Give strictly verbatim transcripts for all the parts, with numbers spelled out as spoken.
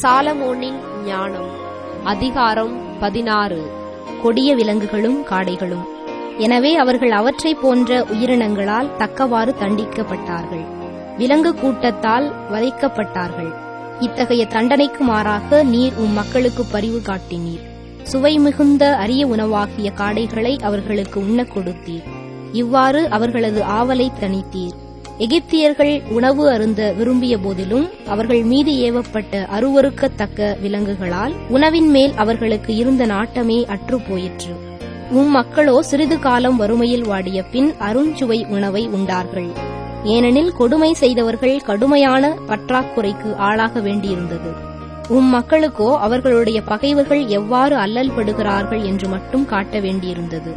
சாலமோனின் ஞானம். அதிகாரம் பதினாறு. கொடிய விலங்குகளும் காடைகளும். எனவே அவர்கள் அவற்றைப் போன்ற உயிரினங்களால் தக்கவாறு தண்டிக்கப்பட்டார்கள். விலங்கு கூட்டத்தால் வதைக்கப்பட்டார்கள். இத்தகைய தண்டனைக்கு மாறாக நீர் உம் மக்களுக்கு பரிவு காட்டினீர். சுவை மிகுந்த அரிய உணவாகிய காடைகளை அவர்களுக்கு உண்ணக் கொடுத்தீர். இவ்வாறு அவர்களது ஆவலை தணித்தீர். எகிப்தியர்கள் உணவு அருந்த விரும்பிய போதிலும் அவர்கள் மீது ஏவப்பட்ட அருவருக்கத்தக்க விலங்குகளால் உணவின் மேல் அவர்களுக்கு இருந்த நாட்டமே அற்றுப்போயிற்று. உம் மக்களோ சிறிது காலம் வறுமையில் வாடிய பின் அருஞ்சுவை உணவை உண்டார்கள். ஏனெனில் கொடுமை செய்தவர்கள் கடுமையான பற்றாக்குறைக்கு ஆளாக வேண்டியிருந்தது. உம் மக்களுக்கோ அவர்களுடைய பகைவர்கள் எவ்வாறு அல்லல் படுகிறார்கள் என்று மட்டும் காட்ட வேண்டியிருந்தது.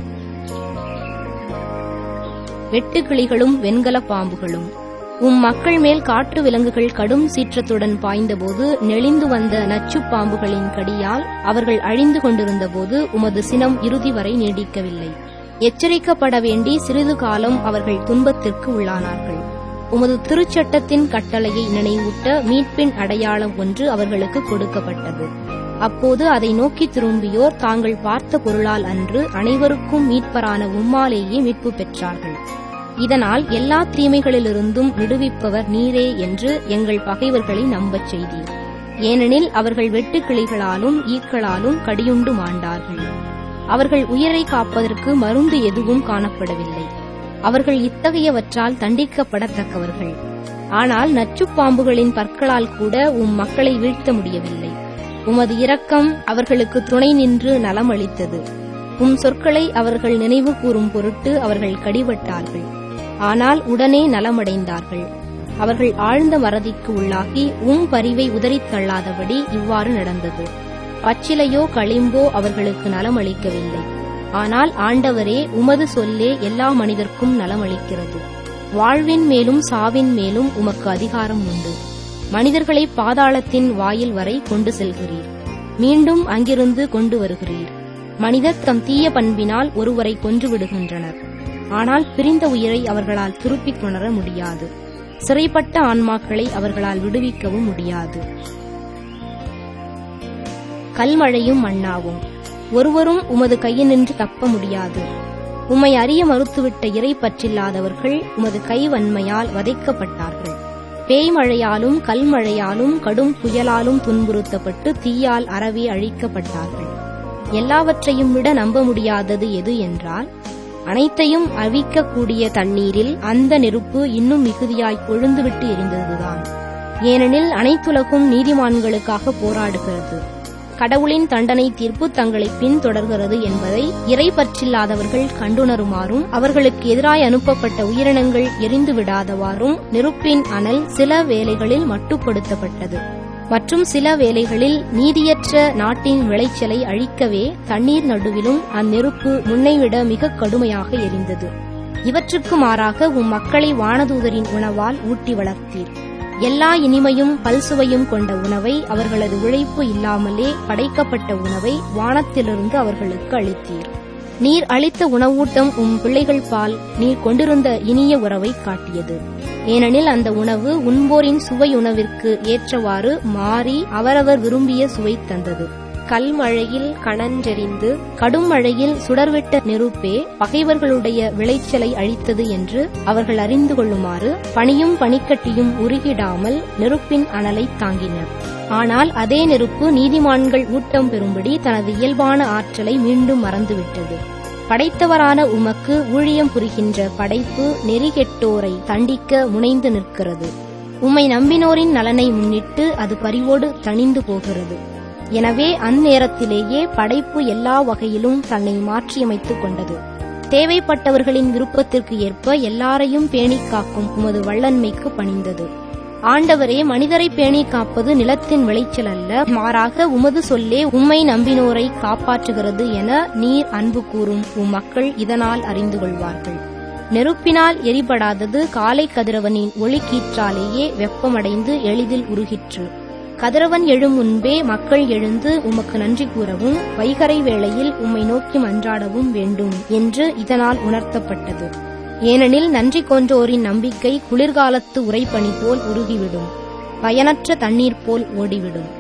வெட்டுக்கிளிகளும் வெண்கல பாம்புகளும். உம் மக்கள் மேல் காற்று விலங்குகள் கடும் சீற்றத்துடன் பாய்ந்தபோது நெளிந்து வந்த நச்சு பாம்புகளின் கடியால் அவர்கள் அழிந்து கொண்டிருந்தபோது உமது சினம் இறுதி வரை நீடிக்கவில்லை. எச்சரிக்கப்பட வேண்டி சிறிது காலம் அவர்கள் துன்பத்திற்கு உள்ளானார்கள். உமது திருச்சட்டத்தின் கட்டளையை நினைவூட்ட மீட்பின் அடையாளம் ஒன்று அவர்களுக்கு கொடுக்கப்பட்டது. அப்போது அதை நோக்கி திரும்பியோர் தாங்கள் பார்த்த பொருளால் அன்று அனைவருக்கும் மீட்பரான உம்மாலேயே மீட்பு பெற்றார்கள். இதனால் எல்லா தீமைகளிலிருந்தும் விடுவிப்பவர் நீரே என்று எங்கள் பகைவர்களை நம்பச் செய்தீர். ஏனெனில் அவர்கள் வெட்டுக்கிளிகளாலும் ஈக்களாலும் கடியுண்டு மாண்டார்கள். அவர்கள் உயிரை காப்பதற்கு மருந்து எதுவும் காணப்படவில்லை. அவர்கள் இத்தகையவற்றால் தண்டிக்கப்படத்தக்கவர்கள். ஆனால் நச்சுப்பாம்புகளின் பற்களால் கூட உம் மக்களை வீழ்த்த முடியவில்லை. உமது இரக்கம் அவர்களுக்கு துணை நின்று நலமளித்தது. உம் சொற்களை அவர்கள் நினைவு கூறும் பொருட்டு அவர்கள் கடிபட்டார்கள். ஆனால் உடனே நலமடைந்தார்கள். அவர்கள் ஆழ்ந்த மறதிக்கு உள்ளாகி உம் பரிவை உதறித் தள்ளாதபடி இவ்வாறு நடந்தது. பச்சிலையோ களிம்போ அவர்களுக்கு நலமளிக்கவில்லை. ஆனால் ஆண்டவரே, உமது சொல்லே எல்லா மனிதர்க்கும் நலமளிக்கிறது. வாழ்வின் மேலும் சாவின் மேலும் உமக்கு அதிகாரம் உண்டு. மனிதர்களை பாதாளத்தின் வாயில் வரை கொண்டு செல்கிறீர். மீண்டும் அங்கிருந்து கொண்டு வருகிறீர். மனிதர் தம் தீய பண்பினால் ஒருவரை கொன்றுவிடுகின்றனர். ஆனால் பிரிந்த உயிரை அவர்களால் திருப்பிக் கொணர முடியாது. சிறைப்பட்ட ஆன்மாக்களை அவர்களால் விடுவிக்கவும் முடியாது. கல்மழையும் மண்ணாவும். ஒருவரும் உமது கையினின்று தப்ப முடியாது. உம்மை அறிய மறுத்துவிட்ட இறை பற்றில்லாதவர்கள் உமது கைவன்மையால் வதைக்கப்பட்டார்கள். பேய்மழையாலும் கல்மழையாலும் கடும் புயலாலும் துன்புறுத்தப்பட்டு தீயால் அறவே அழிக்கப்பட்டார்கள். எல்லாவற்றையும் விட நம்ப முடியாதது எது என்றால், அனைத்தையும் அவிக்கக்கூடிய தண்ணீரில் அந்த நெருப்பு இன்னும் மிகுதியாய் கொழுந்துவிட்டு எரிந்ததுதான். ஏனெனில் அனைத்துலகும் நீதிமான்களுக்காக போராடுகிறது. கடவுளின் தண்டனை தீர்ப்பு தங்களை பின்தொடர்கிறது என்பதை இறை பற்றில்லாதவர்கள் கண்டுணருமாறும் அவர்களுக்கு எதிராய் அனுப்பப்பட்ட உயிரினங்கள் எரிந்து விடாதவாறும் நெருப்பின் அனல் சில வேளைகளில் மட்டுப்படுத்தப்பட்டது. மற்றும் சில வேளைகளில் நீதியற்ற நாட்டின் விளைச்சலை அழிக்கவே தண்ணீர் நடுவிலும் அந்நெருப்பு முன்னைவிட மிக கடுமையாக எரிந்தது. இவற்றுக்கு மாறாக உம் மக்களை வானதூதரின் உணவால் ஊட்டி வளர்த்தீர். எல்லா இனிமையும் பல்சுவையும் கொண்ட உணவை, அவர்களது உழைப்பு இல்லாமலே படைக்கப்பட்ட உணவை வானத்திலிருந்து அவர்களுக்கு அளித்தீர். நீர் அளித்த உணவூட்டம் உம் பிள்ளைகள் பால் நீர் கொண்டிருந்த இனிய உறவை காட்டியது. ஏனெனில் அந்த உணவு உண்போரின் சுவை உணவிற்கு ஏற்றவாறு மாறி அவரவர் விரும்பிய சுவை தந்தது. கல்மழையில் கணன்றெறிந்து கடும் மழையில் சுடர்விட்ட நெருப்பே பகைவர்களுடைய விளைச்சலை அழித்தது என்று அவர்கள் அறிந்து கொள்ளுமாறு பனியும் பனிக்கட்டியும் உருகிடாமல் நெருப்பின் அனலை தாங்கின. ஆனால் அதே நெருப்பு நீதிமான்கள் ஊட்டம் பெறும்படி தனது இயல்பான ஆற்றலை மீண்டும் மறந்துவிட்டது. படைத்தவரான உமக்கு ஊழியம் புரிகின்ற படைப்பு நெறிகெட்டோரை தண்டிக்க முனைந்து நிற்கிறது. உம்மை நம்பினோரின் நலனை முன்னிட்டு அது பரிவோடு தணிந்து போகிறது. எனவே அந்நேரத்திலேயே படைப்பு எல்லா வகையிலும் தன்னை மாற்றியமைத்துக் கொண்டது. தேவைப்பட்டவர்களின் விருப்பத்திற்கு ஏற்ப எல்லாரையும் பேணிக் காக்கும் உமது வல்லன்மைக்கு பணிந்தது. ஆண்டவரே, மனிதரை பேணி காப்பது நிலத்தின் விளைச்சல் அல்ல, மாறாக உமது சொல்லே உம்மை நம்பினோரை காப்பாற்றுகிறது என நீர் அன்பு கூறும் உம் மக்கள் இதனால் அறிந்து கொள்வார்கள். நெருப்பினால் எரிபடாதது காலை கதிரவனின் ஒளிக்கீற்றாலேயே வெப்பமடைந்து எளிதில் உருகிற்று. கதிரவன் எழும் முன்பே மக்கள் எழுந்து உமக்கு நன்றி கூறவும் வைகறை வேளையில் உம்மை நோக்கி மன்றாடவும் வேண்டும் என்று இதனால் உணர்த்தப்பட்டது. ஏனெனில் நன்றி கொன்றோரின் நம்பிக்கை குளிர்காலத்து உறைபனி போல் உருகிவிடும், பயனற்ற தண்ணீர் போல் ஓடிவிடும்.